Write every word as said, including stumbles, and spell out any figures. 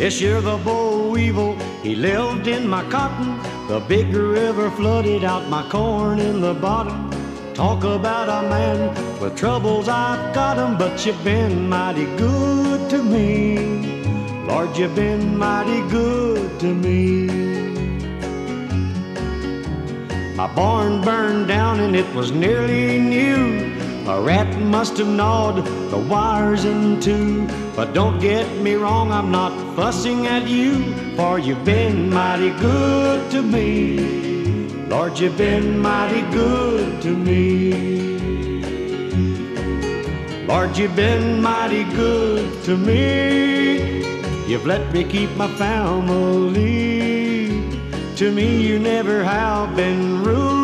Yes, you're the boll weevil, he lived in my cotton. The big river flooded out my corn in the bottom. Talk about a man with troubles, I've got 'em, but you've been mighty good to me. Lord, you've been mighty good to me. My barn burned down and it was nearly new. A rat must have gnawed the wires in two. But don't get me wrong, I'm not fussing at you, for you've been mighty good to me. Lord, you've been mighty good to me. Lord, you've been mighty good to me. You've let me keep my family. To me you never have been rude.